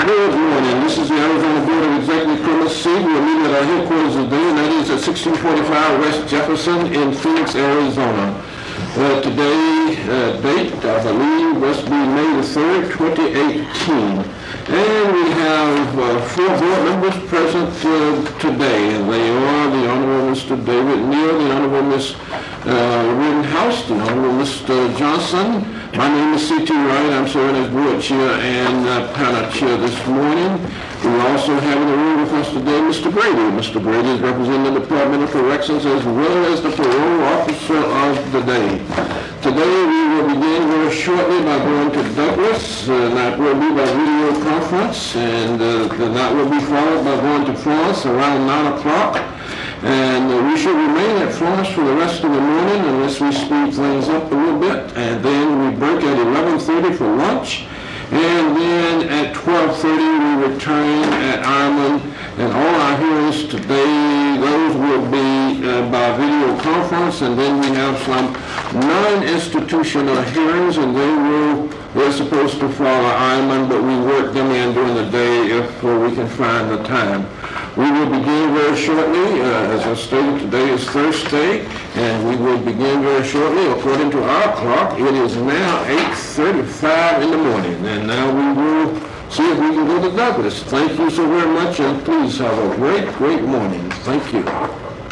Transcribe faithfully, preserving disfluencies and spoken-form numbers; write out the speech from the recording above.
Good morning. This is the Arizona Board of Executive Committee. We're meeting at our headquarters today, and that is at sixteen forty-five West Jefferson in Phoenix, Arizona. Uh, today, uh, date, I believe, must be May the third, twenty eighteen. And we have uh, four board members present uh, today, and they are the Honorable Mister David Neal, the Honorable Miss uh, Rittenhouse, the Honorable Mister Johnson. My name is C T Wright. I'm serving as board chair and uh, panel chair this morning. We also have in the room with us today Mister Brady. Mister Brady is representing the Department of Corrections as well as the parole officer of the day. Today we will begin very shortly by going to Douglas, and that will be by video conference, and uh, that will be followed by going to Florence around nine o'clock. And uh, we should remain at Florence for the rest of the morning unless we speed things up a little bit. And then we break at eleven thirty for lunch. And then at twelve thirty we return at Ironman. And all our hearings today, those will be uh, by video conference. And then we have some non-institutional hearings, and they will, they're supposed to follow Ironman, but we work them in during the day if uh, we can find the time. We will begin very shortly. Uh, as I stated, today is Thursday, and we will begin very shortly. According to our clock, it is now eight thirty-five in the morning, and now we will see if we can go to Douglas. Thank you so very much, and please have a great, great morning. Thank you.